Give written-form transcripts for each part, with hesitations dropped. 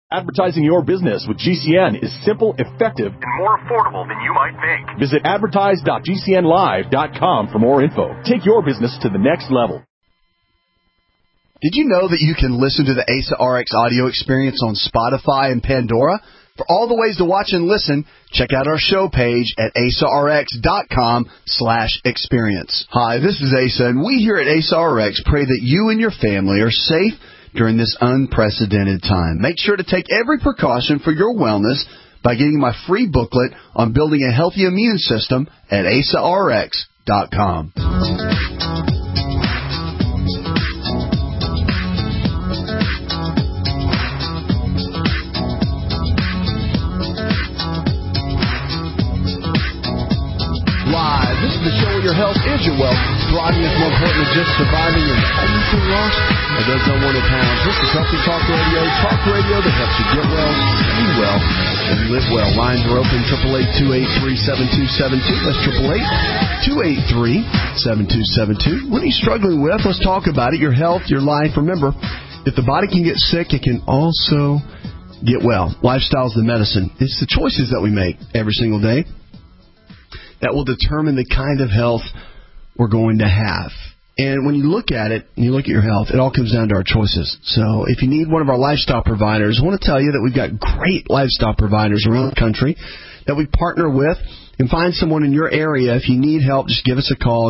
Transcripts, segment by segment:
Advertising your business with GCN is simple, effective, and more affordable than you might think. Visit advertise.gcnlive.com for more info. Take your business to the next level. Did you know that you can listen to the ASA RX audio experience on Spotify and Pandora? For all the ways to watch and listen, check out our show page at asarx.com/experience. Hi, this is Asa, and we here at ASA RX pray that you and your family are safe during this unprecedented time. Make sure to take every precaution for your wellness by getting my free booklet on building a healthy immune system at asarx.com. Live, this is the show where your health is your wealth. Thriving is more important than just surviving, and anything lost are those unwanted pounds. This is Healthy Talk Radio that helps you get well, be well, and live well. Lines are open, 888-283-7272. That's 888-283-7272. What are you struggling with? Let's talk about it. Your health, your life. Remember, if the body can get sick, it can also get well. Lifestyle's the medicine. It's the choices that we make every single day that will determine the kind of health we're going to have. And when you look at it, and you look at your health, it all comes down to our choices. So if you need one of our lifestyle providers, I want to tell you that we've got great lifestyle providers around the country that we partner with. And find someone in your area. If you need help, just give us a call,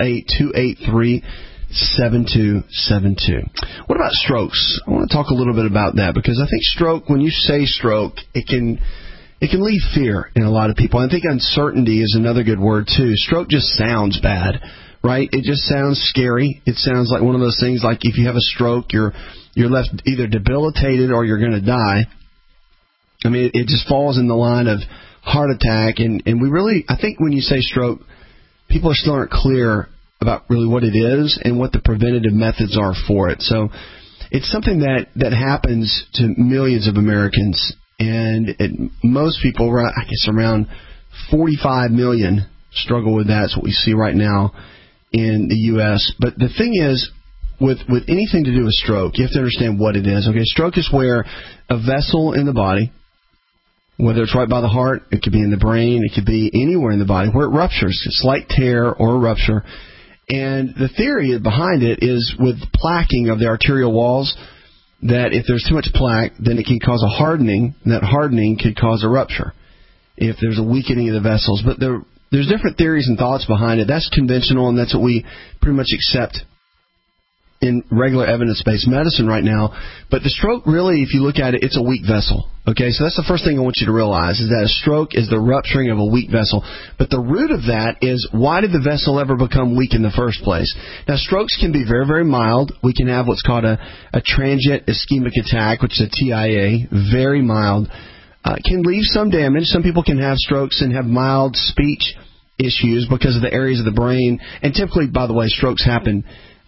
888-283-7272. What about strokes? I want to talk a little bit about that, because I think stroke, when you say stroke, it can leave fear in a lot of people. I think uncertainty is another good word, too. Stroke just sounds bad, right? It just sounds scary. It sounds like one of those things like if you have a stroke, you're left either debilitated or you're going to die. I mean, it just falls in the line of heart attack. And we really, I think when you say stroke, people still aren't clear about really what it is and what the preventative methods are for it. So it's something that happens to millions of Americans. And most people, I guess around 45 million, struggle with that. That's what we see right now in the U.S. But the thing is, with anything to do with stroke, you have to understand what it is. Okay, stroke is where a vessel in the body, whether it's right by the heart, it could be in the brain, it could be anywhere in the body, where it ruptures, a slight tear or a rupture. And the theory behind it is with plaquing of the arterial walls, that if there's too much plaque, then it can cause a hardening, and that hardening could cause a rupture if there's a weakening of the vessels. But there's different theories and thoughts behind it. That's conventional, and that's what we pretty much accept in regular evidence-based medicine right now. But the stroke, really, if you look at it, it's a weak vessel. Okay, so that's the first thing I want you to realize, is that a stroke is the rupturing of a weak vessel. But the root of that is, why did the vessel ever become weak in the first place? Now, strokes can be very, very mild. We can have what's called a transient ischemic attack, which is a TIA, very mild. Can leave some damage. Some people can have strokes and have mild speech issues because of the areas of the brain. And typically, by the way, strokes happen.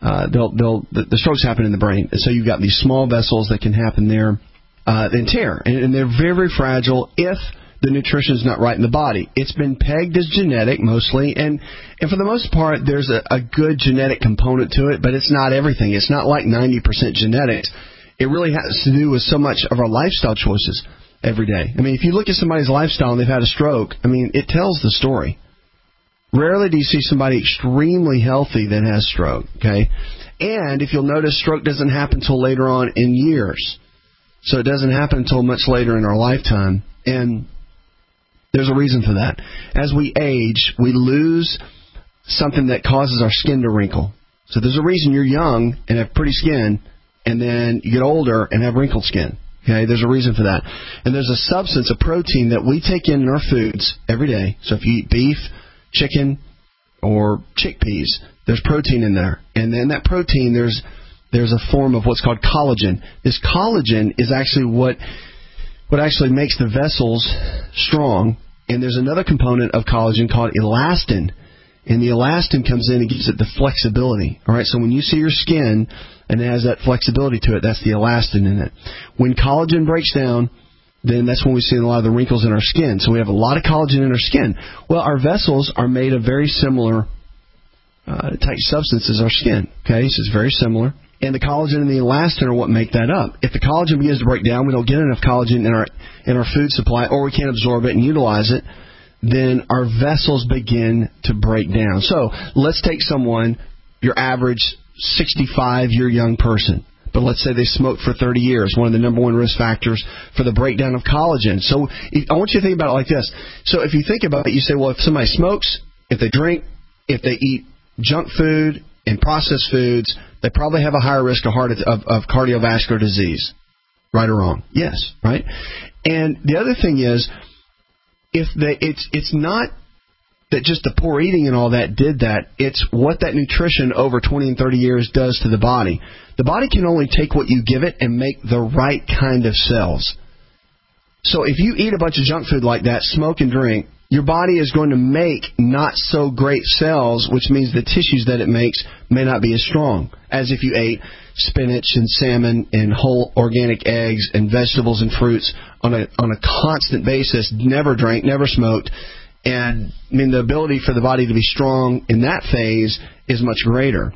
The strokes happen in the brain. So you've got these small vessels that can happen there and tear. And they're very, very fragile if the nutrition is not right in the body. It's been pegged as genetic mostly. And for the most part, there's a good genetic component to it, but it's not everything. It's not like 90% genetics. It really has to do with so much of our lifestyle choices every day. I mean, if you look at somebody's lifestyle and they've had a stroke, I mean, it tells the story. Rarely do you see somebody extremely healthy that has stroke, okay? And if you'll notice, stroke doesn't happen until later on in years. So it doesn't happen until much later in our lifetime. And there's a reason for that. As we age, we lose something that causes our skin to wrinkle. So there's a reason you're young and have pretty skin, and then you get older and have wrinkled skin. Okay, there's a reason for that. And there's a substance, a protein that we take in our foods every day. So if you eat beef, chicken, or chickpeas, there's protein in there. And then that protein, there's a form of what's called collagen. This collagen is actually what actually makes the vessels strong. And there's another component of collagen called elastin. And the elastin comes in and gives it the flexibility. All right, so when you see your skin and it has that flexibility to it, that's the elastin in it. When collagen breaks down, then that's when we see a lot of the wrinkles in our skin. So we have a lot of collagen in our skin. Well, our vessels are made of very similar type substances as our skin. Okay, so it's very similar. And the collagen and the elastin are what make that up. If the collagen begins to break down, we don't get enough collagen in our food supply, or we can't absorb it and utilize it, then our vessels begin to break down. So let's take someone, your average 65-year young person, but let's say they smoked for 30 years, one of the number one risk factors for the breakdown of collagen. So I want you to think about it like this. So if you think about it, you say, well, if somebody smokes, if they drink, if they eat junk food and processed foods, they probably have a higher risk of cardiovascular disease. Right or wrong? Yes, right? And the other thing is, it's not that just the poor eating and all that did that. It's what that nutrition over 20 and 30 years does to the body. The body can only take what you give it and make the right kind of cells. So if you eat a bunch of junk food like that, smoke and drink, your body is going to make not so great cells, which means the tissues that it makes may not be as strong as if you ate spinach and salmon and whole organic eggs and vegetables and fruits on a constant basis, never drank, never smoked. And I mean, the ability for the body to be strong in that phase is much greater.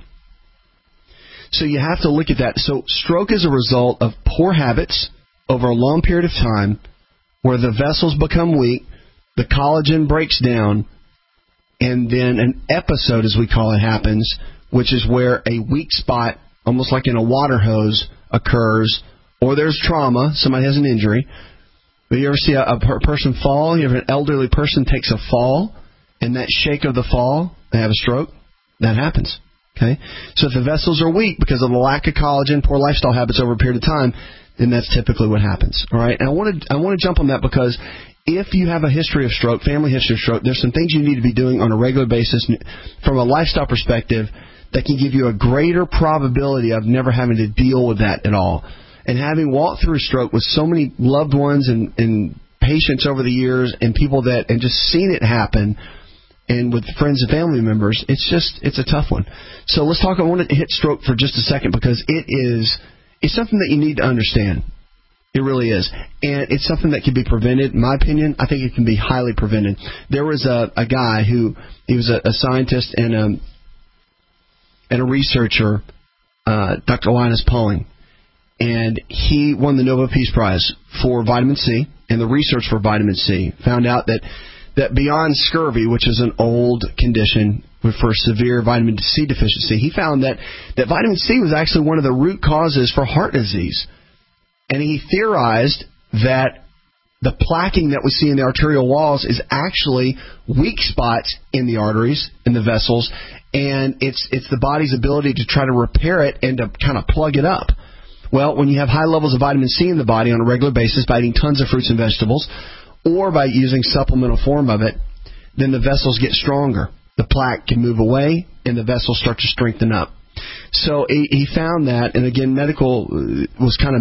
So you have to look at that. So stroke is a result of poor habits over a long period of time where the vessels become weak, the collagen breaks down, and then an episode, as we call it, happens, which is where a weak spot, almost like in a water hose, occurs, or there's trauma, somebody has an injury. But you ever see a person fall? You ever an elderly person takes a fall, and that shake of the fall, they have a stroke? That happens. Okay? So if the vessels are weak because of the lack of collagen, poor lifestyle habits over a period of time, then that's typically what happens. All right? And I want to jump on that because if you have a history of stroke, family history of stroke, there's some things you need to be doing on a regular basis from a lifestyle perspective that can give you a greater probability of never having to deal with that at all. And having walked through a stroke with so many loved ones and patients over the years and people and just seen it happen, and with friends and family members, it's a tough one. So let's talk. I want to hit stroke for just a second because it's something that you need to understand. It really is. And it's something that can be prevented. In my opinion, I think it can be highly prevented. There was a guy he was a scientist and a researcher, Dr. Linus Pauling. And he won the Nobel Peace Prize for vitamin C and the research for vitamin C. Found out that beyond scurvy, which is an old condition for severe vitamin C deficiency, he found that vitamin C was actually one of the root causes for heart disease. And he theorized that the plaquing that we see in the arterial walls is actually weak spots in the arteries, in the vessels, and it's the body's ability to try to repair it and to kind of plug it up. Well, when you have high levels of vitamin C in the body on a regular basis by eating tons of fruits and vegetables or by using supplemental form of it, then the vessels get stronger. The plaque can move away and the vessels start to strengthen up. So he found that, and again, medicine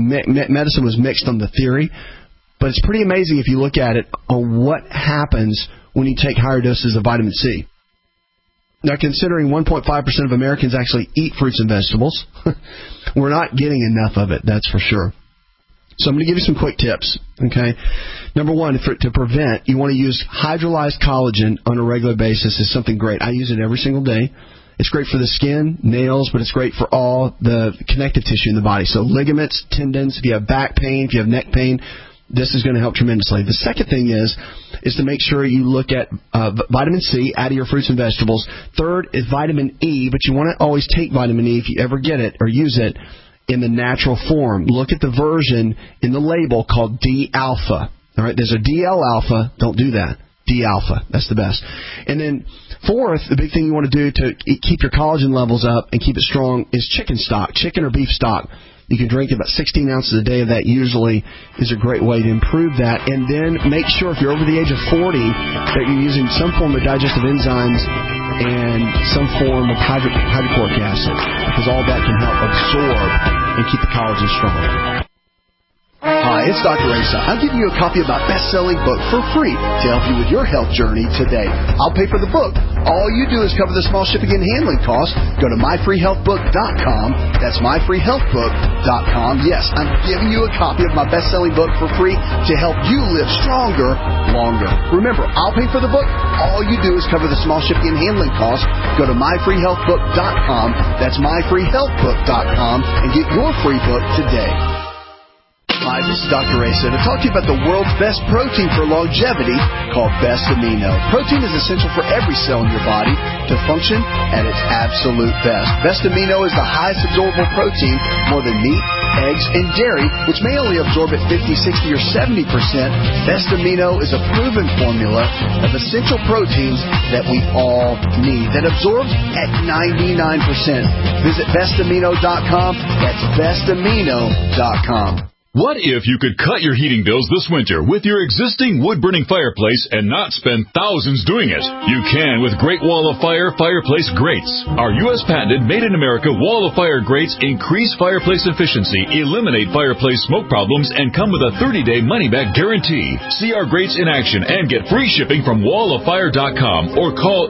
was mixed on the theory, but it's pretty amazing if you look at it on what happens when you take higher doses of vitamin C. Now, considering 1.5% of Americans actually eat fruits and vegetables, we're not getting enough of it, that's for sure. So I'm going to give you some quick tips, okay? Number one, to prevent, you want to use hydrolyzed collagen on a regular basis is something great. I use it every single day. It's great for the skin, nails, but it's great for all the connective tissue in the body. So ligaments, tendons, if you have back pain, if you have neck pain, this is going to help tremendously. The second thing is to make sure you look at vitamin C out of your fruits and vegetables. Third is vitamin E, but you want to always take vitamin E if you ever get it or use it in the natural form. Look at the version in the label called D-alpha. All right, there's a DL-alpha. Don't do that. D-alpha. That's the best. And then fourth, the big thing you want to do to keep your collagen levels up and keep it strong is chicken stock, chicken or beef stock. You can drink about 16 ounces a day of that usually is a great way to improve that. And then make sure if you're over the age of 40 that you're using some form of digestive enzymes and some form of hydrochloric acid because all that can help absorb and keep the collagen strong. Hi, it's Dr. Asa. I'm giving you a copy of my best-selling book for free to help you with your health journey today. I'll pay for the book. All you do is cover the small shipping and handling costs. Go to myfreehealthbook.com. That's myfreehealthbook.com. Yes, I'm giving you a copy of my best-selling book for free to help you live stronger, longer. Remember, I'll pay for the book. All you do is cover the small shipping and handling costs. Go to myfreehealthbook.com. That's myfreehealthbook.com and get your free book today. Hi, this is Dr. Asa to talk to you about the world's best protein for longevity called Best Amino. Protein is essential for every cell in your body to function at its absolute best. Best Amino is the highest absorbable protein, more than meat, eggs, and dairy, which may only absorb at 50, 60, or 70%. Best Amino is a proven formula of essential proteins that we all need that absorbs at 99%. Visit bestamino.com. That's bestamino.com. What if you could cut your heating bills this winter with your existing wood-burning fireplace and not spend thousands doing it? You can with Great Wall of Fire fireplace grates. Our U.S. patented made-in-America Wall of Fire grates increase fireplace efficiency, eliminate fireplace smoke problems, and come with a 30-day money-back guarantee. See our grates in action and get free shipping from walloffire.com or call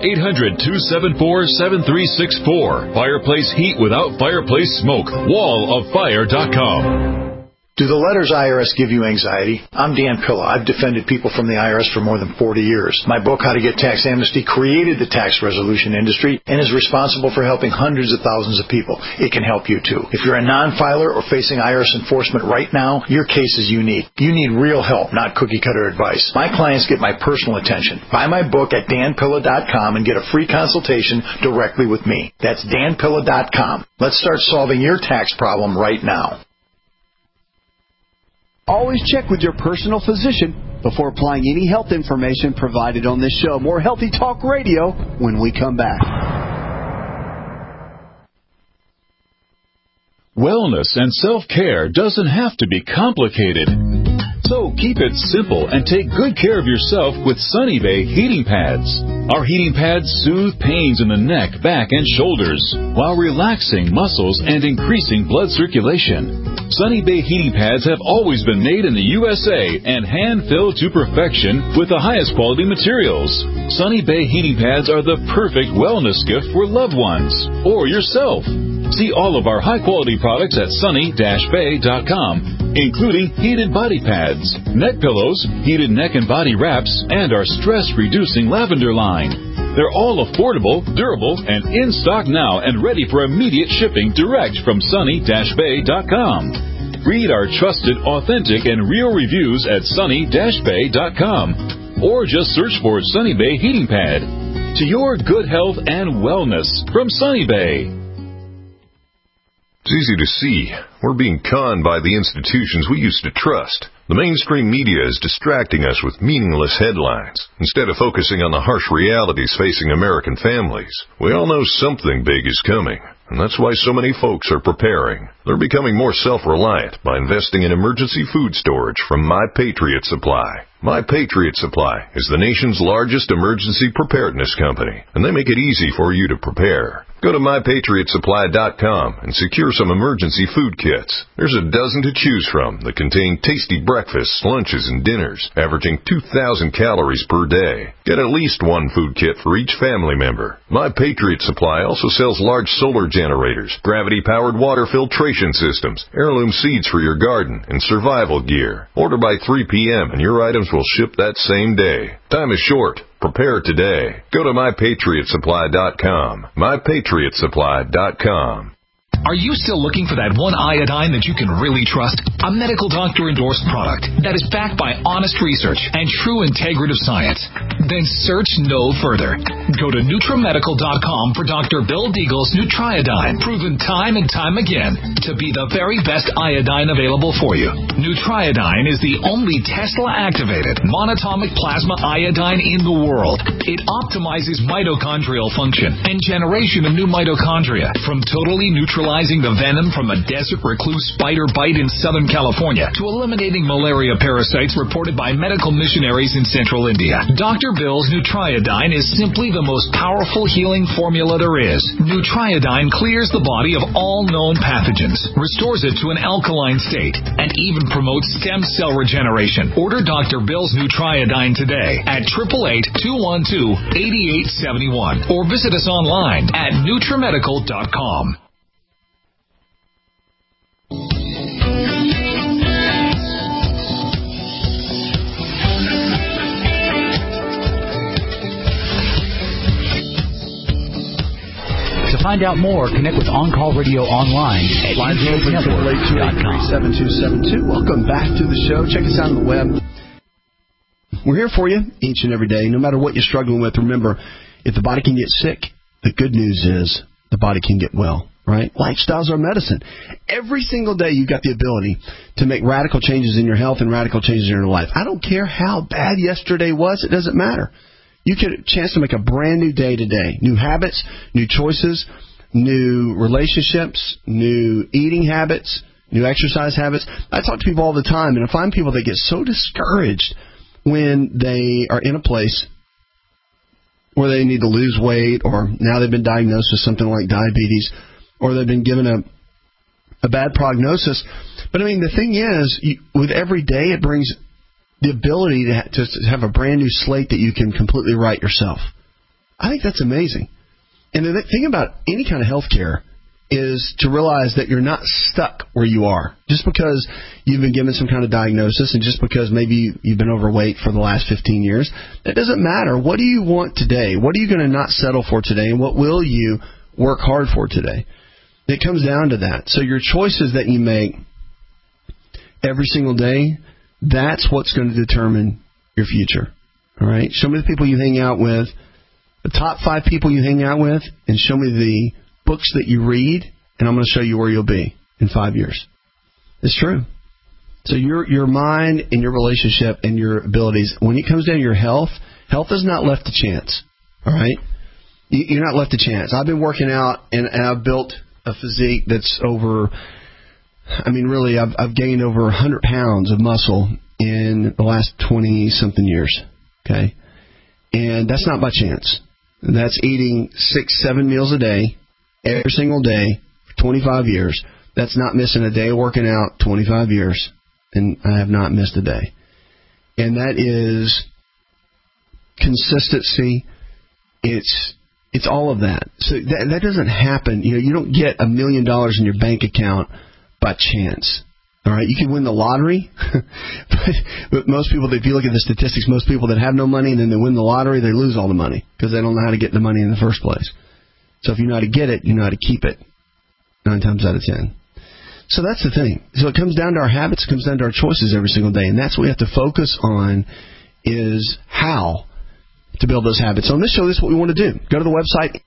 800-274-7364. Fireplace heat without fireplace smoke. walloffire.com. Do the letters IRS give you anxiety? I'm Dan Pilla. I've defended people from the IRS for more than 40 years. My book, How to Get Tax Amnesty, created the tax resolution industry and is responsible for helping hundreds of thousands of people. It can help you, too. If you're a non-filer or facing IRS enforcement right now, your case is unique. You need real help, not cookie-cutter advice. My clients get my personal attention. Buy my book at danpilla.com and get a free consultation directly with me. That's danpilla.com. Let's start solving your tax problem right now. Always check with your personal physician before applying any health information provided on this show. More Healthy Talk Radio when we come back. Wellness and self-care doesn't have to be complicated. So keep it simple and take good care of yourself with Sunny Bay heating pads. Our heating pads soothe pains in the neck, back, and shoulders while relaxing muscles and increasing blood circulation. Sunny Bay heating pads have always been made in the USA and hand-filled to perfection with the highest quality materials. Sunny Bay heating pads are the perfect wellness gift for loved ones or yourself. See all of our high-quality products at sunny-bay.com, including heated body pads, neck pillows, heated neck and body wraps, and our stress-reducing lavender line. They're all affordable, durable, and in stock now and ready for immediate shipping direct from sunny-bay.com. Read our trusted, authentic, and real reviews at sunny-bay.com or just search for Sunny Bay Heating Pad. To your good health and wellness from Sunny Bay. It's easy to see. We're being conned by the institutions we used to trust. The mainstream media is distracting us with meaningless headlines instead of focusing on the harsh realities facing American families. We all know something big is coming, and that's why so many folks are preparing. They're becoming more self-reliant by investing in emergency food storage from My Patriot Supply. My Patriot Supply is the nation's largest emergency preparedness company, and they make it easy for you to prepare. Go to MyPatriotSupply.com and secure some emergency food kits. There's a dozen to choose from that contain tasty breakfasts, lunches, and dinners, averaging 2,000 calories per day. Get at least one food kit for each family member. My Patriot Supply also sells large solar generators, gravity-powered water filtration systems, heirloom seeds for your garden, and survival gear. Order by 3 p.m. and your items will ship that same day. Time is short. Prepare today. Go to MyPatriotSupply.com. MyPatriotSupply.com. Are you still looking for that one iodine that you can really trust? A medical doctor-endorsed product that is backed by honest research and true integrative science? Then search no further. Go to NutriMedical.com for Dr. Bill Deagle's Nutriodine, proven time and time again to be the very best iodine available for you. Nutriodine is the only Tesla-activated monatomic plasma iodine in the world. It optimizes mitochondrial function and generation of new mitochondria from totally neutralized neutralizing the venom from a desert recluse spider bite in Southern California to eliminating malaria parasites reported by medical missionaries in Central India. Dr. Bill's Nutriodine is simply the most powerful healing formula there is. Nutriodine clears the body of all known pathogens, restores it to an alkaline state, and even promotes stem cell regeneration. Order Dr. Bill's Nutriodine today at 888-212-8871 or visit us online at NutriMedical.com. To find out more, connect with On Call Radio online at NutriMedical.com. Welcome back to the show. Check us out on the web. We're here for you each and every day, no matter what you're struggling with. Remember, if the body can get sick, the good news is the body can get well, right? Lifestyles are medicine. Every single day you've got the ability to make radical changes in your health and radical changes in your life. I don't care how bad yesterday was. It doesn't matter. You get a chance to make a brand new day today. New habits, new choices, new relationships, new eating habits, new exercise habits. I talk to people all the time, and I find people that get so discouraged when they are in a place where they need to lose weight, or now they've been diagnosed with something like diabetes, or they've been given a bad prognosis. But, I mean, the thing is, with every day, it brings the ability to have a brand new slate that you can completely write yourself. I think that's amazing. And the thing about any kind of health care is to realize that you're not stuck where you are. Just because you've been given some kind of diagnosis and just because maybe you've been overweight for the last 15 years, that doesn't matter. What do you want today? What are you going to not settle for today? And what will you work hard for today? It comes down to that. So your choices that you make every single day, that's what's going to determine your future. All right? Show me the people you hang out with, the top 5 people you hang out with, and show me the books that you read, and I'm going to show you where you'll be in 5 years. It's true. So your mind and your relationship and your abilities, when it comes down to your health, health is not left to chance. All right? You're not left to chance. I've been working out, and I've built a physique that's over, I mean, really, I've gained over 100 pounds of muscle in the last 20-something years. Okay? And that's not by chance. That's eating 6-7 meals a day, every single day, for 25 years. That's not missing a day of working out, 25 years. And I have not missed a day. And that is consistency. It's all of that. So that doesn't happen. You don't get $1 million in your bank account by chance. All right, you can win the lottery, but most people, if you look at the statistics, most people that have no money and then they win the lottery, they lose all the money because they don't know how to get the money in the first place. So if you know how to get it, you know how to keep it 9 times out of 10. So that's the thing. So it comes down to our habits, it comes down to our choices every single day, and that's what we have to focus on is how to build those habits. So on this show, this is what we want to do. Go to the website.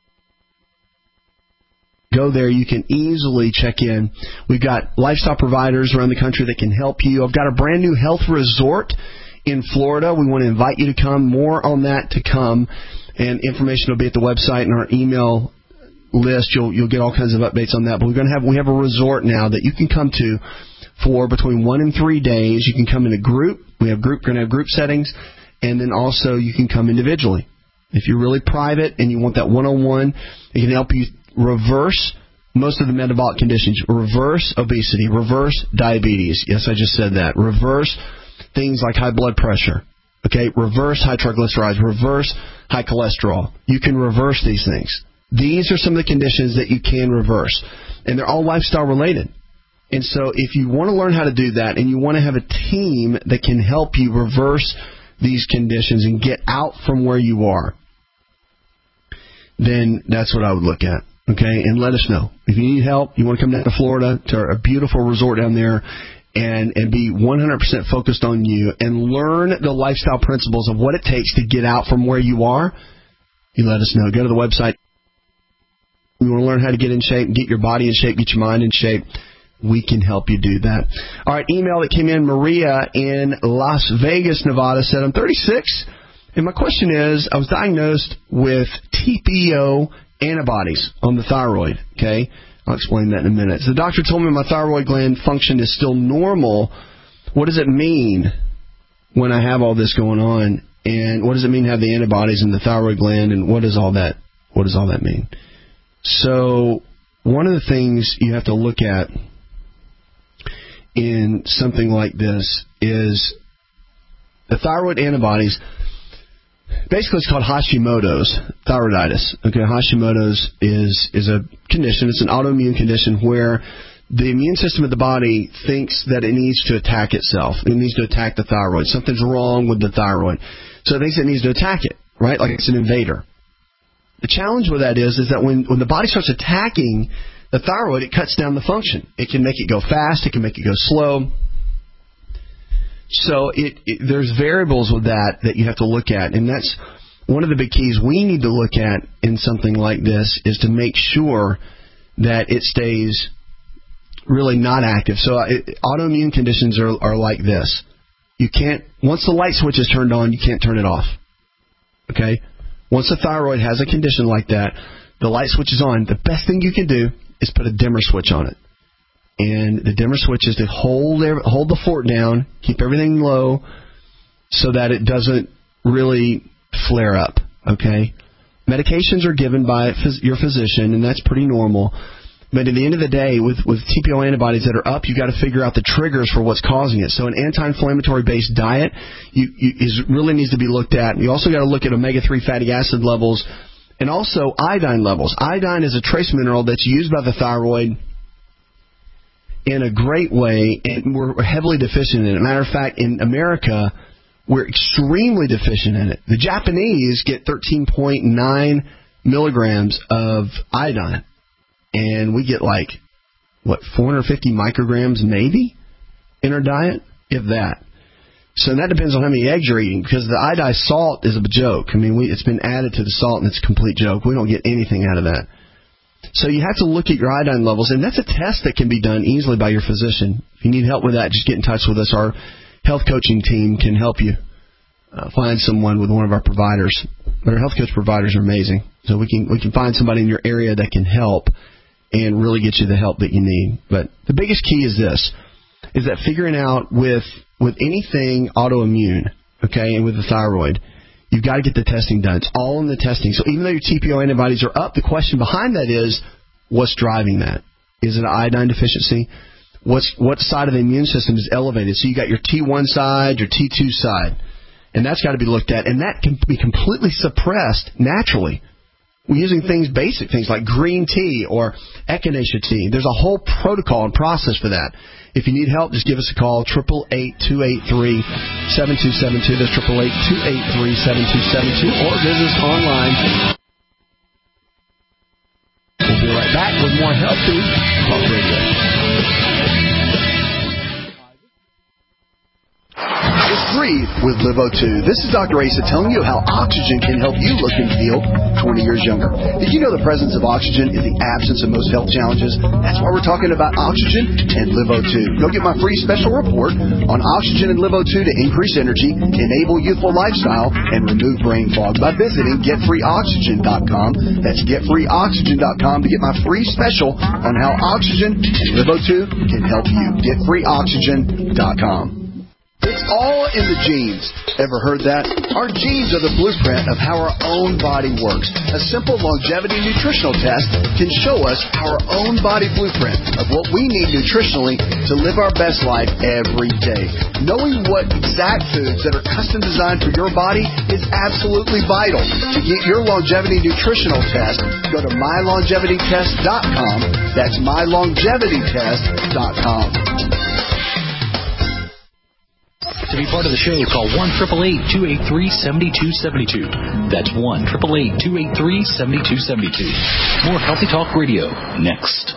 Go there. You can easily check in. We've got lifestyle providers around the country that can help you. I've got a brand new health resort in Florida. We want to invite you to come. More on that to come. And information will be at the website and our email list. You'll get all kinds of updates on that. But we have a resort now that you can come to for between 1 and 3 days. You can come in a group. We're going to have group settings. And then also you can come individually. If you're really private and you want that one-on-one, it can help you reverse most of the metabolic conditions. Reverse obesity. Reverse diabetes. Yes, I just said that. Reverse things like high blood pressure. Okay? Reverse high triglycerides. Reverse high cholesterol. You can reverse these things. These are some of the conditions that you can reverse. And they're all lifestyle related. And so if you want to learn how to do that and you want to have a team that can help you reverse these conditions and get out from where you are, then that's what I would look at. Okay? And let us know. If you need help, you want to come down to Florida, to a beautiful resort down there, and be 100% focused on you and learn the lifestyle principles of what it takes to get out from where you are, you let us know. Go to the website. You want to learn how to get in shape, get your body in shape, get your mind in shape, we can help you do that. All right, email that came in, Maria in Las Vegas, Nevada, said, I'm 36, and my question is, I was diagnosed with TPO antibodies on the thyroid, okay? I'll explain that in a minute. So the doctor told me my thyroid gland function is still normal. What does it mean when I have all this going on? And what does it mean to have the antibodies in the thyroid gland? And what does all that mean? So one of the things you have to look at in something like this is the thyroid antibodies. Basically, it's called Hashimoto's thyroiditis. Okay, Hashimoto's is a condition. It's an autoimmune condition where the immune system of the body thinks that it needs to attack itself. It needs to attack the thyroid. Something's wrong with the thyroid. So it thinks it needs to attack it, right? Like it's an invader. The challenge with that is that when the body starts attacking the thyroid, it cuts down the function. It can make it go fast. It can make it go slow. So there's variables with that you have to look at, and that's one of the big keys we need to look at in something like this is to make sure that it stays really not active. So autoimmune conditions are like this. You can't, once the light switch is turned on, you can't turn it off. Okay? Once the thyroid has a condition like that, the light switch is on. The best thing you can do is put a dimmer switch on it. And the dimmer switch is to hold the fort down, keep everything low, so that it doesn't really flare up. Okay? Medications are given by your physician, and that's pretty normal. But at the end of the day, with TPO antibodies that are up, you've got to figure out the triggers for what's causing it. So an anti-inflammatory based diet really needs to be looked at. You also got to look at omega-3 fatty acid levels and also iodine levels. Iodine is a trace mineral that's used by the thyroid in a great way, and we're heavily deficient in it. Matter of fact, in America, we're extremely deficient in it. The Japanese get 13.9 milligrams of iodine, and we get 450 micrograms maybe in our diet, if that. So that depends on how many eggs you're eating, because the iodized salt is a joke. I mean, it's been added to the salt, and it's a complete joke. We don't get anything out of that. So you have to look at your iodine levels, and that's a test that can be done easily by your physician. If you need help with that, just get in touch with us. Our health coaching team can help you find someone with one of our providers. But our health coach providers are amazing, so we can find somebody in your area that can help and really get you the help that you need. But the biggest key is this, is that figuring out with anything autoimmune, okay, and with the thyroid, you've got to get the testing done. It's all in the testing. So even though your TPO antibodies are up, the question behind that is, what's driving that? Is it an iodine deficiency? What side of the immune system is elevated? So you got your T1 side, your T2 side, and that's got to be looked at. And that can be completely suppressed naturally. We're using basic things like green tea or echinacea tea. There's a whole protocol and process for that. If you need help, just give us a call, 888-283-7272. That's 888-283-7272. Or visit us online. We'll be right back with more Healthy Talk Radio. It's Breathe with Livo2. This is Dr. Asa telling you how oxygen can help you look and feel 20 years younger. Did you know the presence of oxygen is the absence of most health challenges? That's why we're talking about oxygen and Livo2. Go get my free special report on oxygen and Livo2 to increase energy, enable youthful lifestyle, and remove brain fog by visiting getfreeoxygen.com. That's getfreeoxygen.com to get my free special on how oxygen and Livo2 can help you. Getfreeoxygen.com. It's all in the genes. Ever heard that? Our genes are the blueprint of how our own body works. A simple longevity nutritional test can show us our own body blueprint of what we need nutritionally to live our best life every day. Knowing what exact foods that are custom designed for your body is absolutely vital. To get your longevity nutritional test, go to mylongevitytest.com. That's mylongevitytest.com. To be part of the show, call 1-888-283-7272. That's 1-888-283-7272. More Healthy Talk Radio next.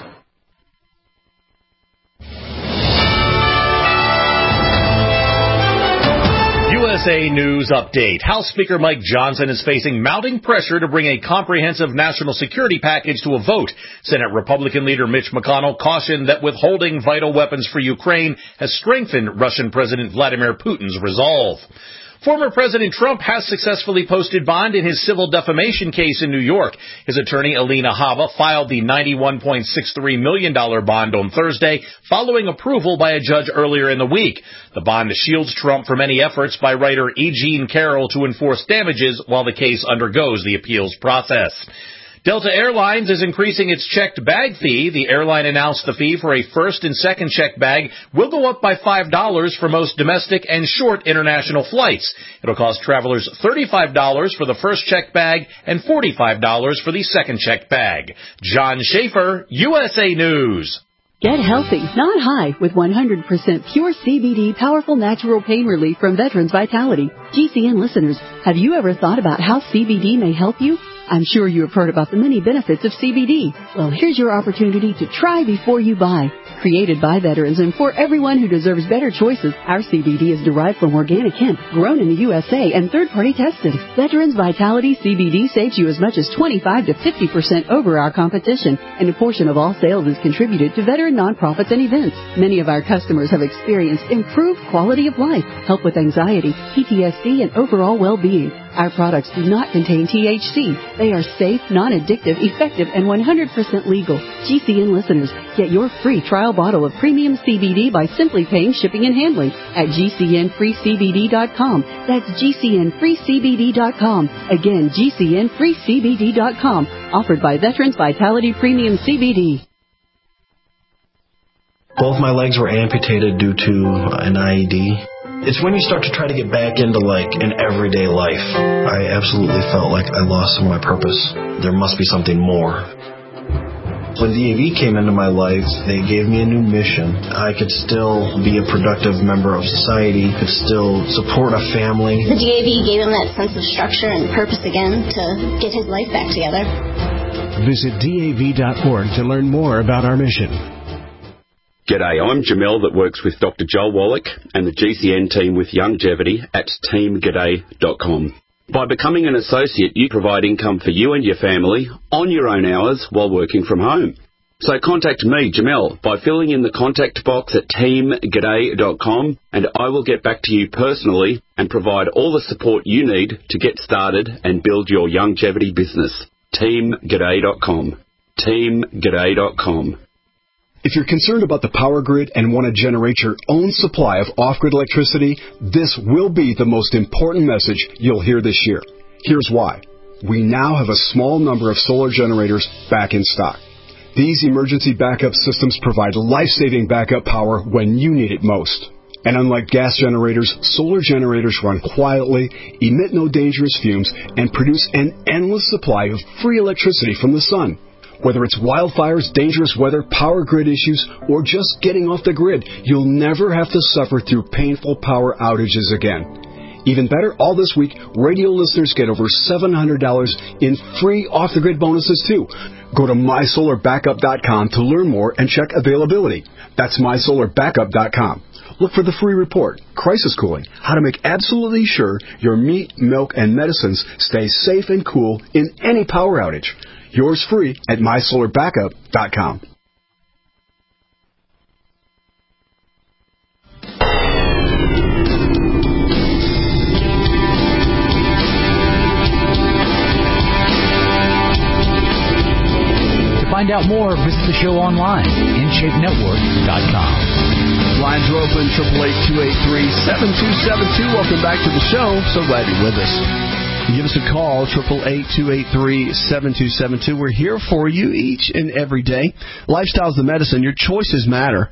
USA News Update. House Speaker Mike Johnson is facing mounting pressure to bring a comprehensive national security package to a vote. Senate Republican leader Mitch McConnell cautioned that withholding vital weapons for Ukraine has strengthened Russian President Vladimir Putin's resolve. Former President Trump has successfully posted bond in his civil defamation case in New York. His attorney, Alina Hava, filed the $91.63 million bond on Thursday, following approval by a judge earlier in the week. The bond shields Trump from any efforts by writer E. Jean Carroll to enforce damages while the case undergoes the appeals process. Delta Airlines is increasing its checked bag fee. The airline announced the fee for a first and second checked bag will go up by $5 for most domestic and short international flights. It'll cost travelers $35 for the first checked bag and $45 for the second checked bag. John Schaefer, USA News. Get healthy, not high, with 100% pure CBD powerful natural pain relief from Veterans Vitality. GCN listeners, have you ever thought about how CBD may help you? I'm sure you have heard about the many benefits of CBD. Well, here's your opportunity to try before you buy. Created by veterans and for everyone who deserves better choices, our CBD is derived from organic hemp, grown in the USA, and third-party tested. Veterans Vitality CBD saves you as much as 25 to 50% over our competition, and a portion of all sales is contributed to veteran nonprofits and events. Many of our customers have experienced improved quality of life, help with anxiety, PTSD, and overall well-being. Our products do not contain THC. They are safe, non-addictive, effective, and 100% legal. GCN listeners, get your free trial bottle of premium CBD by simply paying shipping and handling at GCNFreeCBD.com. That's GCNFreeCBD.com. Again, GCNFreeCBD.com. Offered by Veterans Vitality Premium CBD. Both my legs were amputated due to an IED. It's when you start to try to get back into, an everyday life. I absolutely felt like I lost some of my purpose. There must be something more. When DAV came into my life, they gave me a new mission. I could still be a productive member of society, could still support a family. The DAV gave him that sense of structure and purpose again to get his life back together. Visit DAV.org to learn more about our mission. G'day, I'm Jamel that works with Dr. Joel Wallach and the GCN team with Longevity at teamg'day.com. By becoming an associate, you provide income for you and your family on your own hours while working from home. So contact me, Jamel, by filling in the contact box at teamg'day.com, and I will get back to you personally and provide all the support you need to get started and build your longevity business. teamg'day.com. teamg'day.com. If you're concerned about the power grid and want to generate your own supply of off-grid electricity, this will be the most important message you'll hear this year. Here's why. We now have a small number of solar generators back in stock. These emergency backup systems provide life-saving backup power when you need it most. And unlike gas generators, solar generators run quietly, emit no dangerous fumes, and produce an endless supply of free electricity from the sun. Whether it's wildfires, dangerous weather, power grid issues, or just getting off the grid, you'll never have to suffer through painful power outages again. Even better, all this week, radio listeners get over $700 in free off-the-grid bonuses, too. Go to mysolarbackup.com to learn more and check availability. That's mysolarbackup.com. Look for the free report, Crisis Cooling, how to make absolutely sure your meat, milk, and medicines stay safe and cool in any power outage. Yours free at mysolarbackup.com. To find out more, visit the show online, InShapeNetwork.com. Lines are open, 888-283-7272. Welcome back to the show. So glad you're with us. Give us a call, 888-283-7272. We're here for you each and every day. Lifestyle's the medicine. Your choices matter.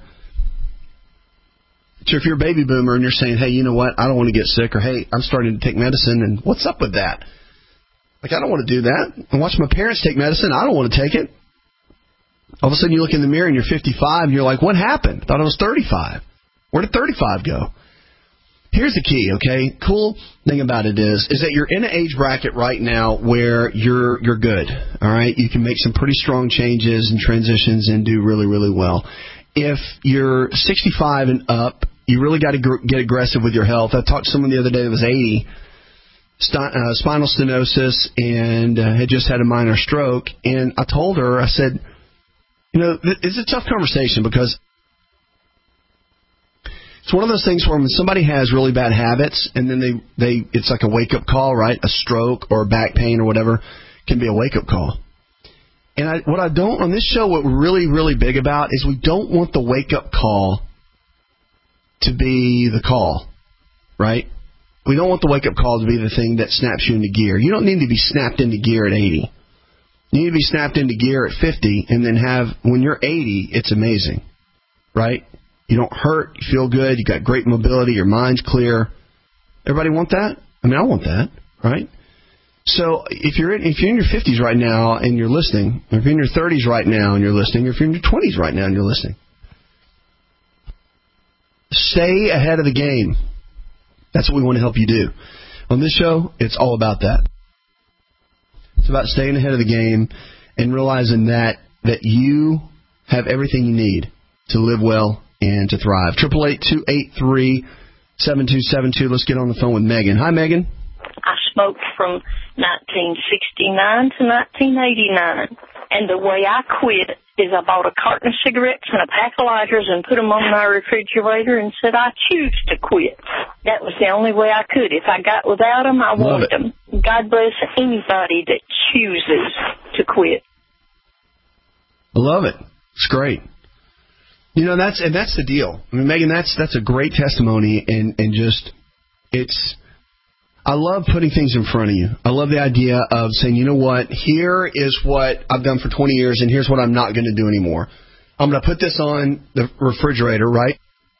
So if you're a baby boomer and you're saying, hey, you know what, I don't want to get sick, or hey, I'm starting to take medicine, and what's up with that? I don't want to do that. I watch my parents take medicine. I don't want to take it. All of a sudden you look in the mirror and you're 55 and you're like, what happened? I thought I was 35. Where did 35 go? Here's the key, okay? Cool thing about it is that you're in an age bracket right now where you're good, all right? You can make some pretty strong changes and transitions and do really, really well. If you're 65 and up, you really got to get aggressive with your health. I talked to someone the other day that was 80, spinal stenosis, and had just had a minor stroke. And I told her, I said, it's a tough conversation because It's one of those things where when somebody has really bad habits and then it's like a wake-up call, right? A stroke or back pain or whatever can be a wake-up call. And on this show, what we're really, really big about is we don't want the wake-up call to be the call, right? We don't want the wake-up call to be the thing that snaps you into gear. You don't need to be snapped into gear at 80. You need to be snapped into gear at 50 and then when you're 80, it's amazing, right? You don't hurt, you feel good, you got great mobility, your mind's clear. Everybody want that? I mean, I want that, right? So if you're in your 50s right now and you're listening, or if you're in your 30s right now and you're listening, or if you're in your 20s right now and you're listening, stay ahead of the game. That's what we want to help you do. On this show, it's all about that. It's about staying ahead of the game and realizing that you have everything you need to live well and to thrive. 888-283-7272. Let's get on the phone with Megan. Hi, Megan. I smoked from 1969 to 1989, and the way I quit is I bought a carton of cigarettes and a pack of lighters and put them on my refrigerator and said I choose to quit. That was the only way I could. If I got without them, I wanted them. God bless anybody that chooses to quit. I love it. It's great. You know, that's the deal. I mean, Megan, that's a great testimony, and I love putting things in front of you. I love the idea of saying, you know what, here is what I've done for 20 years, and here's what I'm not going to do anymore. I'm going to put this on the refrigerator, right?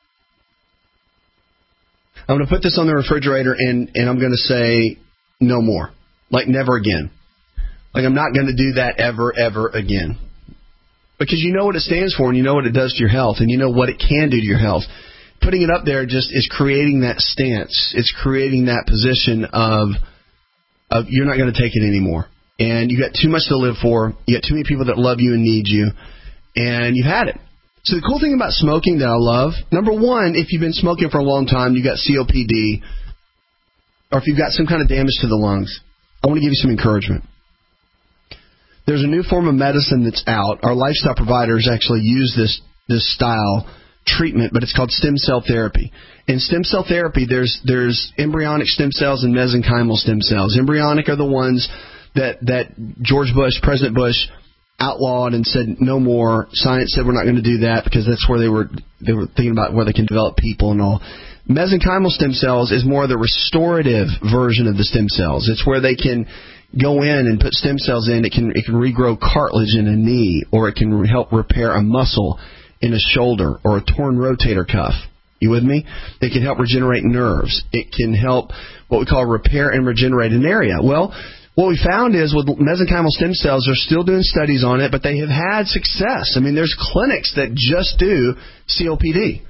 I'm going to put this on the refrigerator, and I'm going to say no more. Like, never again. Like, I'm not going to do that ever, ever again. Because you know what it stands for, and you know what it does to your health, and you know what it can do to your health. Putting it up there just is creating that stance. It's creating that position of you're not going to take it anymore. And you got too much to live for. You got too many people that love you and need you. And you've had it. So the cool thing about smoking that I love, number one, if you've been smoking for a long time, you got COPD, or if you've got some kind of damage to the lungs, I want to give you some encouragement. There's a new form of medicine that's out. Our lifestyle providers actually use this style treatment, but it's called stem cell therapy. In stem cell therapy, there's embryonic stem cells and mesenchymal stem cells. Embryonic are the ones that President Bush, outlawed and said no more. Science said we're not going to do that because that's where they were thinking about where they can develop people and all. Mesenchymal stem cells is more the restorative version of the stem cells. It's where they can go in and put stem cells in. It can regrow cartilage in a knee, or it can help repair a muscle in a shoulder or a torn rotator cuff. You with me? It can help regenerate nerves. It can help what we call repair and regenerate an area. Well, what we found is with mesenchymal stem cells, they're still doing studies on it, but they have had success. I mean, there's clinics that just do COPD.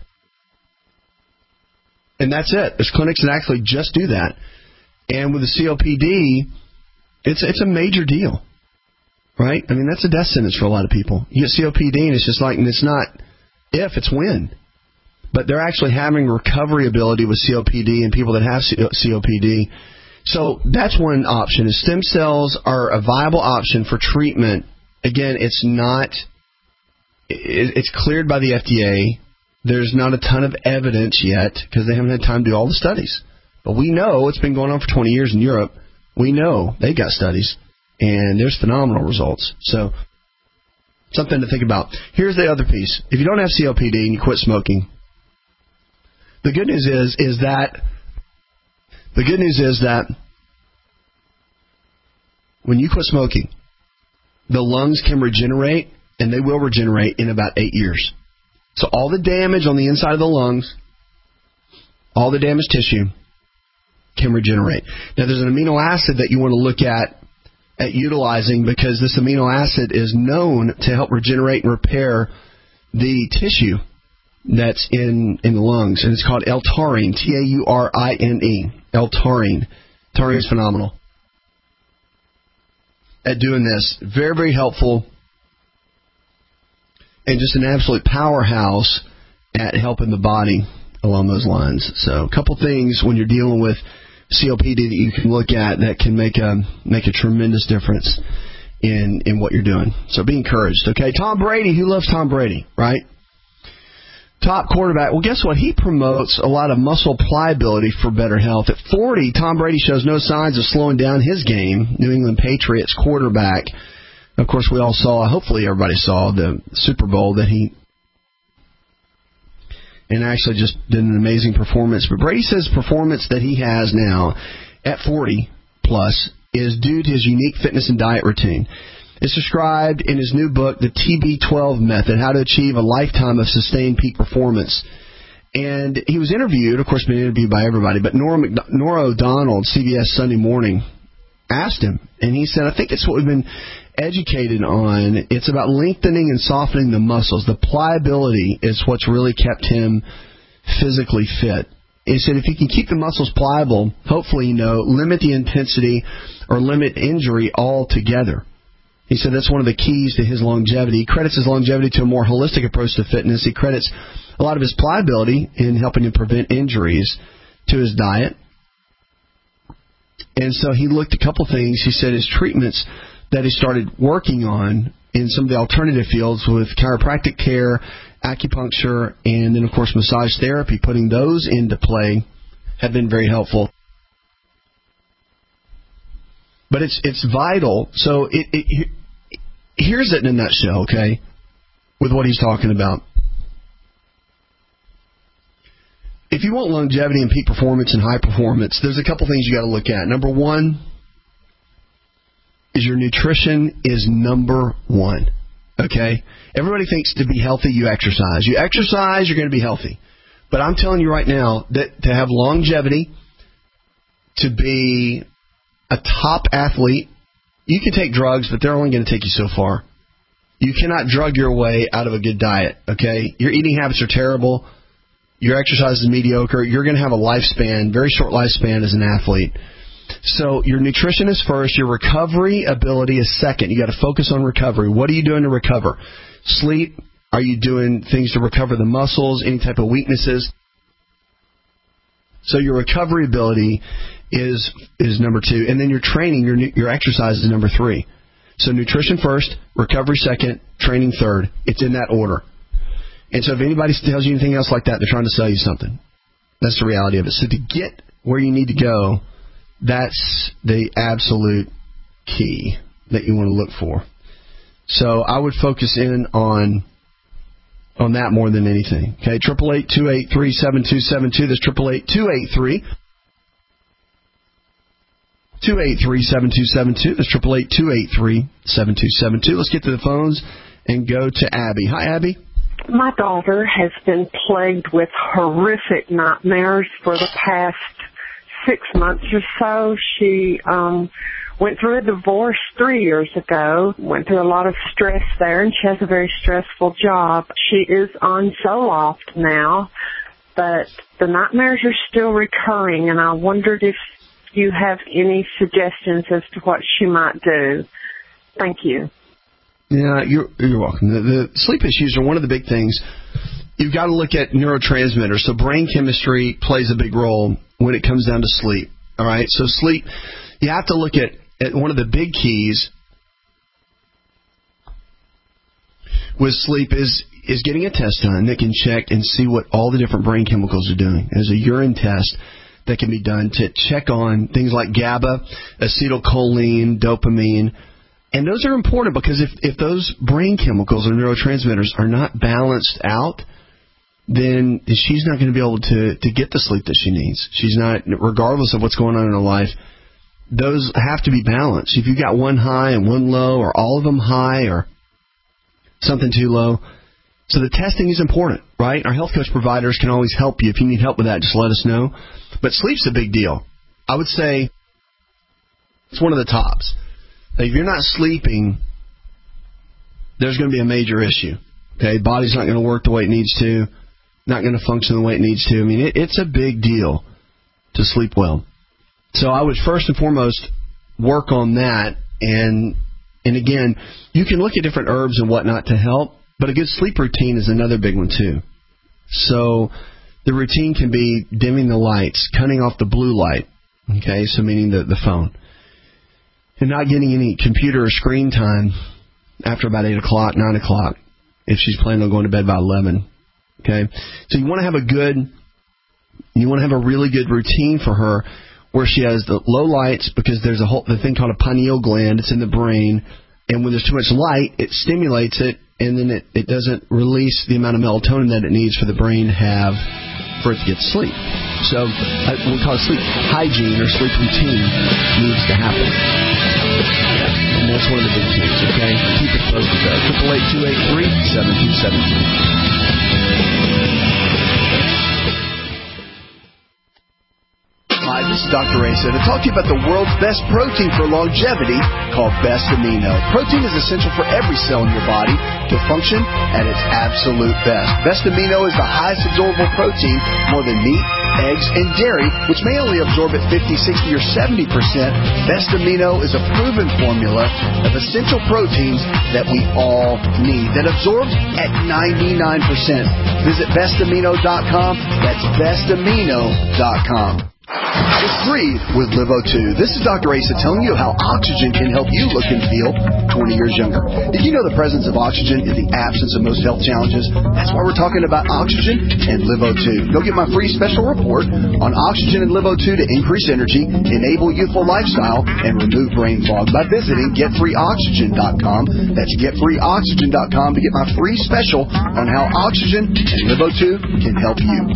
And that's it. There's clinics that actually just do that. And with the COPD, it's a major deal. Right? I mean, that's a death sentence for a lot of people. You get COPD, and it's just like, and it's not if, it's when. But they're actually having recovery ability with COPD and people that have COPD. So that's one option. Is stem cells are a viable option for treatment. Again, it's cleared by the FDA. There's not a ton of evidence yet because they haven't had time to do all the studies. But we know it's been going on for 20 years in Europe. We know they got studies. And there's phenomenal results. So, something to think about. Here's the other piece. If you don't have COPD and you quit smoking, the good news is that when you quit smoking, the lungs can regenerate, and they will regenerate in about 8 years. So all the damage on the inside of the lungs, all the damaged tissue, can regenerate. Now, there's an amino acid that you want to look at utilizing, because this amino acid is known to help regenerate and repair the tissue that's in the lungs, and it's called L-taurine, Taurine. L-taurine. Taurine is phenomenal at doing this. Very, very helpful, and just an absolute powerhouse at helping the body along those lines. So a couple things when you're dealing with COPD that you can look at that can make a tremendous difference in what you're doing. So be encouraged, okay? Tom Brady, who loves Tom Brady, right? top quarterback. Well, guess what? He promotes a lot of muscle pliability for better health. At 40, Tom Brady shows no signs of slowing down his game. New England Patriots quarterback. Of course, we all saw, hopefully everybody saw, the Super Bowl that he and actually just did an amazing performance. But Brady says performance that he has now at 40 plus is due to his unique fitness and diet routine. It's described in his new book, The TB12 Method, How to Achieve a Lifetime of Sustained Peak Performance. And he was interviewed, of course, been interviewed by everybody, but Nora O'Donnell, CBS Sunday Morning, asked him, and he said, I think it's what we've been educated on. It's about lengthening and softening the muscles. The pliability is what's really kept him physically fit. He said if you can keep the muscles pliable, hopefully, limit the intensity or limit injury altogether. He said that's one of the keys to his longevity. He credits his longevity to a more holistic approach to fitness. He credits a lot of his pliability in helping him prevent injuries to his diet. And so he looked at a couple things. He said his treatments that he started working on in some of the alternative fields with chiropractic care, acupuncture, and then, of course, massage therapy, putting those into play have been very helpful. But it's vital. So here's it in a nutshell, okay, with what he's talking about. If you want longevity and peak performance and high performance, there's a couple things you got to look at. Number one is your nutrition is number one, okay? Everybody thinks to be healthy, you exercise. You exercise, you're going to be healthy. But I'm telling you right now that to have longevity, to be a top athlete, you can take drugs, but they're only going to take you so far. You cannot drug your way out of a good diet, okay? Your eating habits are terrible. Your exercise is mediocre. You're going to have a lifespan, very short lifespan as an athlete. So your nutrition is first. Your recovery ability is second. You got to focus on recovery. What are you doing to recover? Sleep. Are you doing things to recover the muscles, any type of weaknesses? So your recovery ability is number two. And then your training, your exercise is number three. So nutrition first, recovery second, training third. It's in that order. And so if anybody tells you anything else like that, they're trying to sell you something. That's the reality of it. So to get where you need to go, that's the absolute key that you want to look for. So I would focus in on that more than anything. Okay, 888-283-7272. That's 888-283-7272. That's 888-283-7272. Let's get to the phones and go to Abby. Hi, Abby. My daughter has been plagued with horrific nightmares for the past 6 months or so. She went through a divorce 3 years ago, went through a lot of stress there, and she has a very stressful job. She is on Zoloft now, but the nightmares are still recurring, and I wondered if you have any suggestions as to what she might do. Thank you. Yeah, you're welcome. The sleep issues are one of the big things. You've got to look at neurotransmitters. So brain chemistry plays a big role when it comes down to sleep. All right? So sleep, you have to look at one of the big keys with sleep is getting a test done that can check and see what all the different brain chemicals are doing. There's a urine test that can be done to check on things like GABA, acetylcholine, dopamine. And those are important because if those brain chemicals or neurotransmitters are not balanced out, then she's not going to be able to get the sleep that she needs. She's not, regardless of what's going on in her life, those have to be balanced. If you've got one high and one low, or all of them high, or something too low. So the testing is important, right? Our health coach providers can always help you. If you need help with that, just let us know. But sleep's a big deal. I would say it's one of the tops. If you're not sleeping, there's going to be a major issue. Okay, body's not going to work the way it needs to, not going to function the way it needs to. I mean, it's a big deal to sleep well. So I would first and foremost work on that. And again, you can look at different herbs and whatnot to help, but a good sleep routine is another big one too. So the routine can be dimming the lights, cutting off the blue light, okay, so meaning the phone, and not getting any computer or screen time after about 8 o'clock, 9 o'clock, if she's planning on going to bed by 11. Okay? So you want to have a really good routine for her where she has the low lights, because there's the thing called a pineal gland. It's in the brain. And when there's too much light, it stimulates it, and then it doesn't release the amount of melatonin that it needs for the brain to have for it to get sleep. So we call it sleep hygiene or sleep routine needs to happen. And that's one of the big keys, okay? Keep it focused there. 888-283-7272. Hi, this is Dr. Asa to talk to you about the world's best protein for longevity called Best Amino. Protein is essential for every cell in your body to function at its absolute best. Best Amino is the highest absorbable protein, more than meat, eggs, and dairy, which may only absorb at 50, 60, or 70%. Best Amino is a proven formula of essential proteins that we all need, that absorbs at 99%. Visit bestamino.com. That's bestamino.com. It's free with Livo2. This is Dr. Asa telling you how oxygen can help you look and feel 20 years younger. Did you know the presence of oxygen is the absence of most health challenges? That's why we're talking about oxygen and Livo2. Go get my free special report on oxygen and Livo2 to increase energy, enable youthful lifestyle, and remove brain fog by visiting getfreeoxygen.com. That's getfreeoxygen.com to get my free special on how oxygen and Livo2 can help you.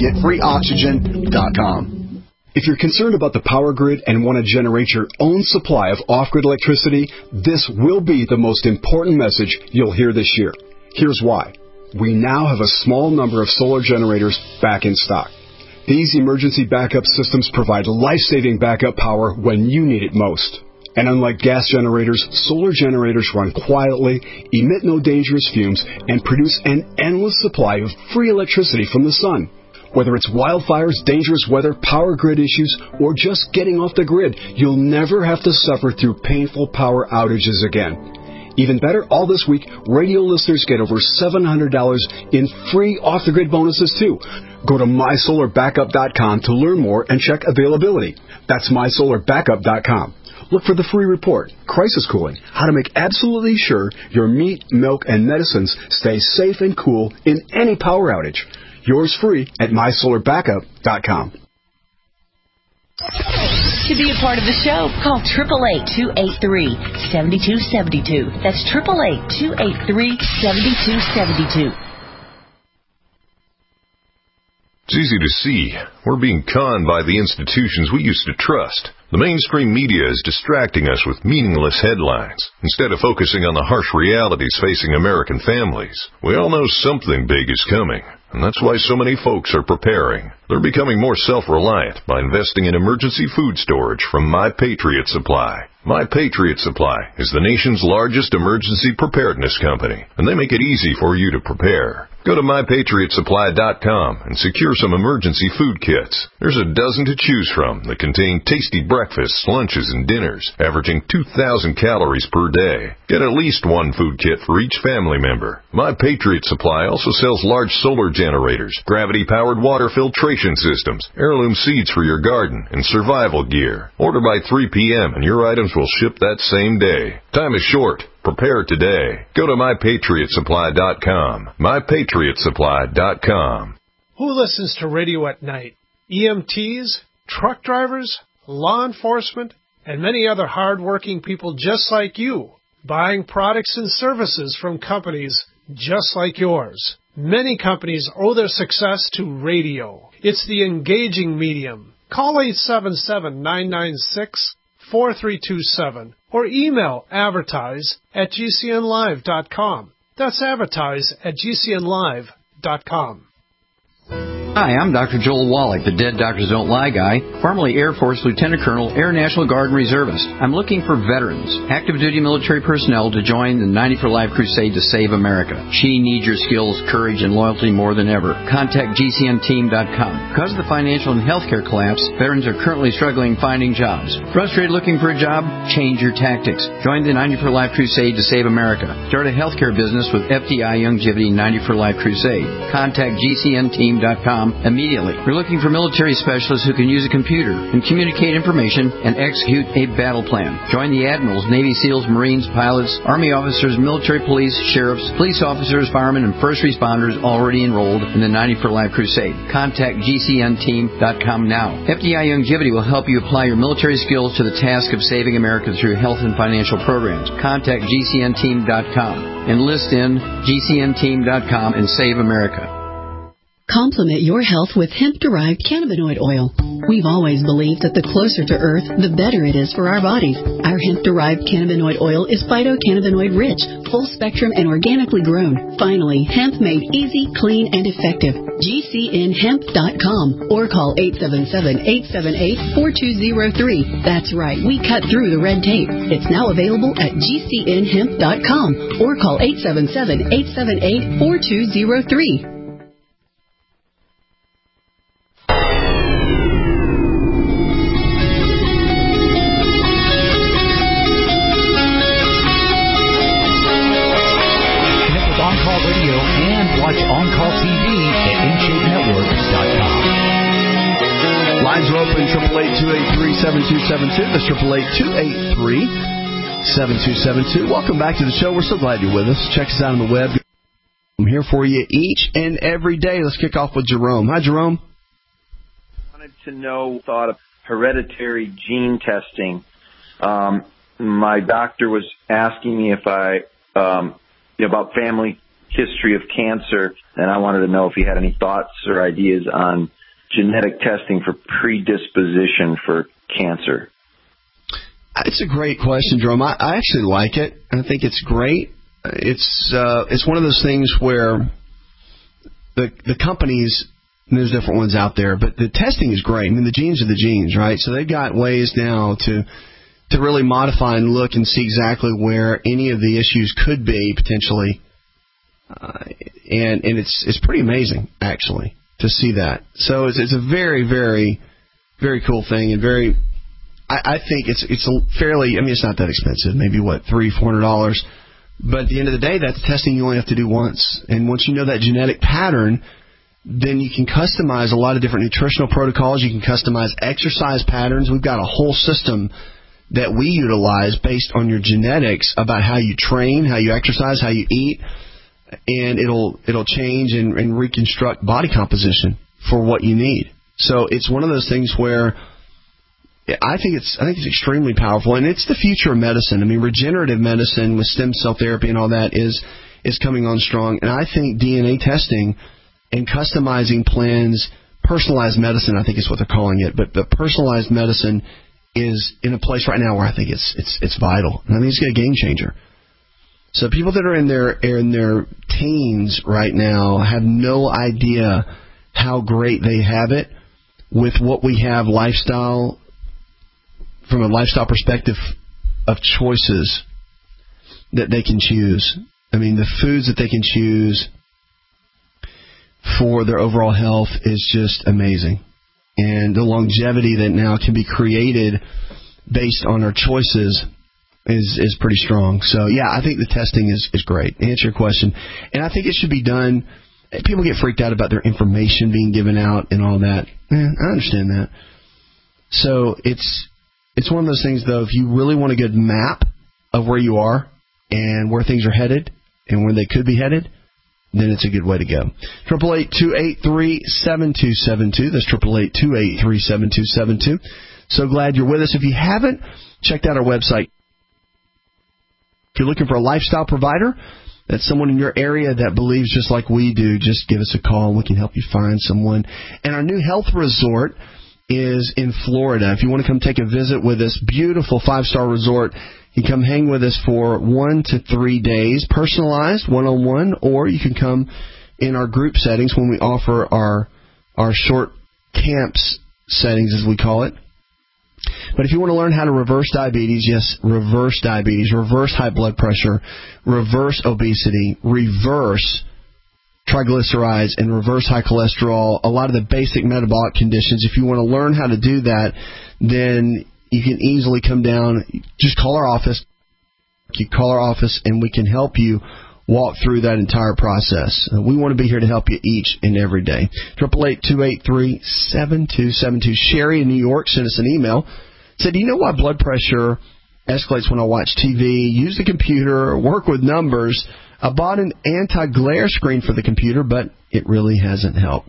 Getfreeoxygen.com. If you're concerned about the power grid and want to generate your own supply of off-grid electricity, this will be the most important message you'll hear this year. Here's why. We now have a small number of solar generators back in stock. These emergency backup systems provide life-saving backup power when you need it most. And unlike gas generators, solar generators run quietly, emit no dangerous fumes, and produce an endless supply of free electricity from the sun. Whether it's wildfires, dangerous weather, power grid issues, or just getting off the grid, you'll never have to suffer through painful power outages again. Even better, all this week, radio listeners get over $700 in free off-the-grid bonuses, too. Go to mysolarbackup.com to learn more and check availability. That's mysolarbackup.com. Look for the free report, Crisis Cooling, how to make absolutely sure your meat, milk, and medicines stay safe and cool in any power outage. Yours free at mysolarbackup.com. To be a part of the show, call 888-283-7272. That's 888-283-7272. It's easy to see. We're being conned by the institutions we used to trust. The mainstream media is distracting us with meaningless headlines instead of focusing on the harsh realities facing American families. We all know something big is coming, and that's why so many folks are preparing. They're becoming more self-reliant by investing in emergency food storage from My Patriot Supply. My Patriot Supply is the nation's largest emergency preparedness company, and they make it easy for you to prepare. Go to MyPatriotSupply.com and secure some emergency food kits. There's a dozen to choose from that contain tasty breakfasts, lunches, and dinners, averaging 2,000 calories per day. Get at least one food kit for each family member. My Patriot Supply also sells large solar generators, gravity-powered water filtration systems, heirloom seeds for your garden, and survival gear. Order by 3 p.m. and your items will ship that same day. Time is short. Prepare today. Go to MyPatriotSupply.com. MyPatriotSupply.com. Who listens to radio at night? EMTs, truck drivers, law enforcement, and many other hard-working people just like you, buying products and services from companies just like yours. Many companies owe their success to radio. It's the engaging medium. Call 877-996-4327 or email advertise@gcnlive.com. That's advertise@gcnlive.com. Hi, I'm Dr. Joel Wallach, the Dead Doctors Don't Lie guy, formerly Air Force Lieutenant Colonel, Air National Guard and Reservist. I'm looking for veterans, active duty military personnel to join the 90 for Life crusade to save America. She needs your skills, courage, and loyalty more than ever. Contact GCNteam.com. Because of the financial and healthcare collapse, veterans are currently struggling finding jobs. Frustrated looking for a job? Change your tactics. Join the 90 for Life crusade to save America. Start a healthcare business with FDI Longevity 90 for Life crusade. Contact GCNteam.com militaryspecialist.com immediately. We're looking for military specialists who can use a computer and communicate information and execute a battle plan. Join the admirals, Navy SEALs, Marines, pilots, Army officers, military police, sheriffs, police officers, firemen, and first responders already enrolled in the 90 for Life Crusade. Contact GCNteam.com now. FDI Longevity will help you apply your military skills to the task of saving America through health and financial programs. Contact GCNteam.com. Enlist in GCNteam.com and save America. Complement your health with hemp-derived cannabinoid oil. We've always believed that the closer to Earth, the better it is for our bodies. Our hemp-derived cannabinoid oil is phytocannabinoid-rich, full-spectrum, and organically grown. Finally, hemp made easy, clean, and effective. GCNhemp.com or call 877-878-4203. That's right, we cut through the red tape. It's now available at GCNhemp.com or call 877-878-4203. Watch On Call TV at InShapeNetwork.com. Lines are open, 888-283-7272. That's 888-283-7272. Welcome back to the show. We're so glad you're with us. Check us out on the web. I'm here for you each and every day. Let's kick off with Jerome. Hi, Jerome. I wanted to know thought of hereditary gene testing. My doctor was asking me if about family history of cancer, and I wanted to know if he had any thoughts or ideas on genetic testing for predisposition for cancer. It's a great question, Jerome. I actually like it. I think it's great. It's one of those things where the companies, and there's different ones out there, but the testing is great. I mean, the genes are the genes, right? So they've got ways now to really modify and look and see exactly where any of the issues could be potentially. And it's pretty amazing, actually, to see that. So it's a very, very, very cool thing, and I think it's a fairly, I mean, it's not that expensive, maybe $300-$400, but at the end of the day, that's testing you only have to do once. And once you know that genetic pattern, then you can customize a lot of different nutritional protocols. You can customize exercise patterns. We've got a whole system that we utilize based on your genetics about how you train, how you exercise, how you eat. And it'll change and reconstruct body composition for what you need. So it's one of those things where I think it's extremely powerful, and it's the future of medicine. I mean, regenerative medicine with stem cell therapy and all that is coming on strong. And I think DNA testing and customizing plans, personalized medicine, I think is what they're calling it. But the personalized medicine is in a place right now where I think it's vital. And I think it's a game changer. So people that are in their teens right now have no idea how great they have it with what we have from a lifestyle perspective of choices that they can choose. I mean, the foods that they can choose for their overall health is just amazing. And the longevity that now can be created based on our choices is pretty strong. So, yeah, I think the testing is great. To answer your question. And I think it should be done. People get freaked out about their information being given out and all that. I understand that. So it's one of those things, though, if you really want a good map of where you are and where things are headed and where they could be headed, then it's a good way to go. 888-283-7272. That's 888-283-7272. So glad you're with us. If you haven't checked out our website, if you're looking for a lifestyle provider, that's someone in your area that believes just like we do, just give us a call and we can help you find someone. And our new health resort is in Florida. If you want to come take a visit with us, beautiful 5-star resort. You can come hang with us for 1 to 3 days, personalized, one-on-one, or you can come in our group settings when we offer our short camps settings, as we call it. But if you want to learn how to reverse diabetes, yes, reverse diabetes, reverse high blood pressure, reverse obesity, reverse triglycerides, and reverse high cholesterol, a lot of the basic metabolic conditions, if you want to learn how to do that, then you can easily come down. Just call our office. You call our office, and we can help you walk through that entire process. We want to be here to help you each and every day. 888-283-7272. Sherry in New York sent us an email. Said, do you know why blood pressure escalates when I watch TV, use the computer, work with numbers? I bought an anti-glare screen for the computer, but it really hasn't helped.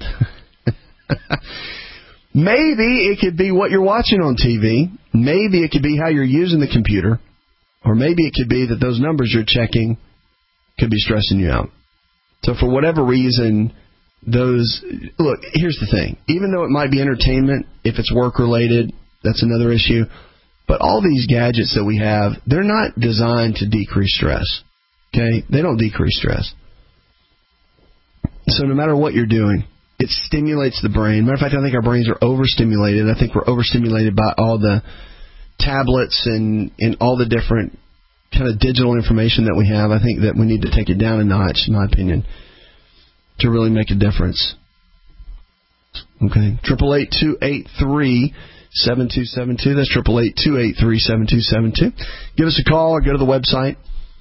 Maybe it could be what you're watching on TV. Maybe it could be how you're using the computer. Or maybe it could be that those numbers you're checking could be stressing you out. So for whatever reason, look, here's the thing. Even though it might be entertainment, if it's work-related, that's another issue. But all these gadgets that we have, they're not designed to decrease stress. Okay? They don't decrease stress. So no matter what you're doing, it stimulates the brain. Matter of fact, I think our brains are overstimulated. I think we're overstimulated by all the tablets and all the different kind of digital information that we have. I think that we need to take it down a notch, in my opinion, to really make a difference. Okay? 888-283-7272. That's 888-283-7272. Give us a call or go to the website.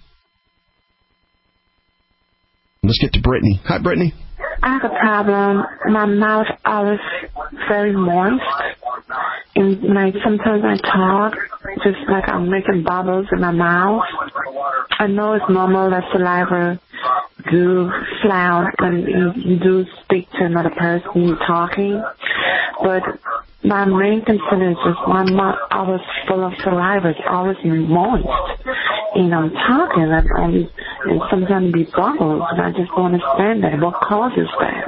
Let's get to Brittany. Hi, Brittany. I have a problem. My mouth always very moist. And sometimes I talk, just like I'm making bubbles in my mouth. I know it's normal that saliva do flout when you do speak to another person you're talking. But my main concern is just my mouth always full of saliva. It's always moist. And I'm talking and sometimes be bubbles. And I just don't understand that. What causes that?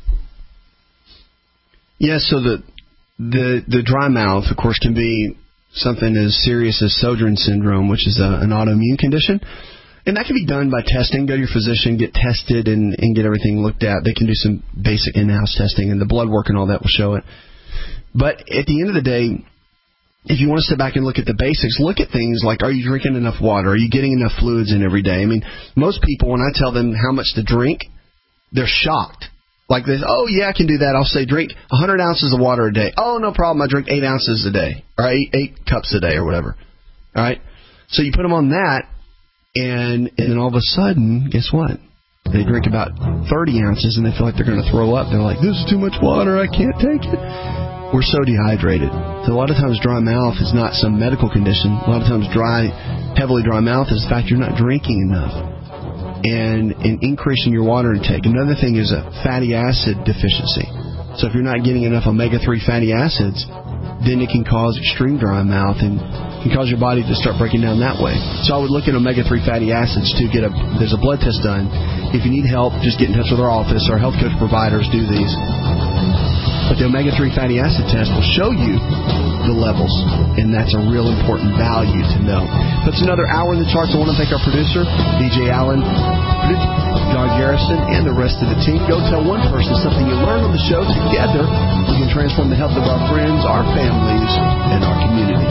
Yeah, so the dry mouth, of course, can be something as serious as Sjögren's syndrome, which is an autoimmune condition. And that can be done by testing. Go to your physician, get tested, and get everything looked at. They can do some basic in-house testing, and the blood work and all that will show it. But at the end of the day, if you want to step back and look at the basics, look at things like, are you drinking enough water? Are you getting enough fluids in every day? I mean, most people, when I tell them how much to drink, they're shocked. Like this, oh, yeah, I can do that. I'll say drink 100 ounces of water a day. Oh, no problem. I drink 8 ounces a day, or 8 cups a day or whatever. All right? So you put them on that, and then all of a sudden, guess what? They drink about 30 ounces, and they feel like they're going to throw up. They're like, this is too much water. I can't take it. We're so dehydrated. So a lot of times dry mouth is not some medical condition. A lot of times heavily dry mouth is the fact you're not drinking enough. And increasing your water intake. Another thing is a fatty acid deficiency. So if you're not getting enough omega-3 fatty acids, then it can cause extreme dry mouth and can cause your body to start breaking down that way. So I would look at omega-3 fatty acids to there's a blood test done. If you need help, just get in touch with our office. Our health coach providers do these. But the omega-3 fatty acid test will show you the levels, and that's a real important value to know. That's another hour in the charts. I want to thank our producer, DJ Allen, John Garrison, and the rest of the team. Go tell one person something you learned on the show. Together, we can transform the health of our friends, our families, and our community.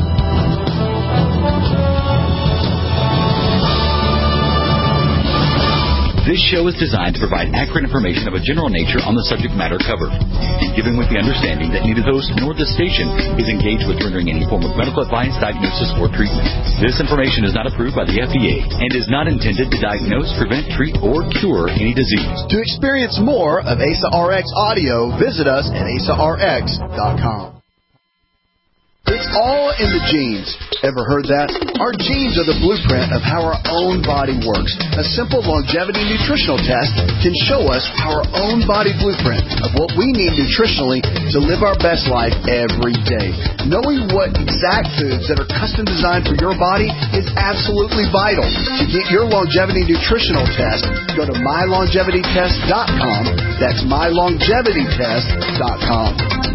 This show is designed to provide accurate information of a general nature on the subject matter covered, and given with the understanding that neither the host nor the station is engaged with rendering any form of medical advice, diagnosis, or treatment. This information is not approved by the FDA and is not intended to diagnose, prevent, treat, or cure any disease. To experience more of ASA RX audio, visit us at asarx.com. It's all in the genes. Ever heard that? Our genes are the blueprint of how our own body works. A simple longevity nutritional test can show us our own body blueprint of what we need nutritionally to live our best life every day. Knowing what exact foods that are custom designed for your body is absolutely vital. To get your longevity nutritional test, go to mylongevitytest.com. That's mylongevitytest.com.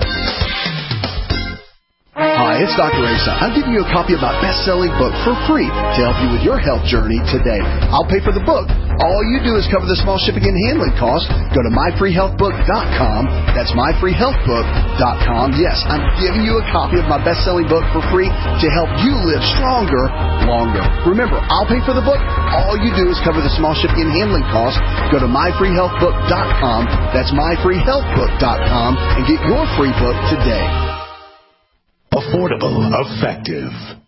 Hi, it's Dr. Asa. I'm giving you a copy of my best-selling book for free to help you with your health journey today. I'll pay for the book. All you do is cover the small shipping and handling costs. Go to myfreehealthbook.com. That's myfreehealthbook.com. Yes, I'm giving you a copy of my best-selling book for free to help you live stronger, longer. Remember, I'll pay for the book. All you do is cover the small shipping and handling costs. Go to myfreehealthbook.com. That's myfreehealthbook.com and get your free book today. Affordable, effective.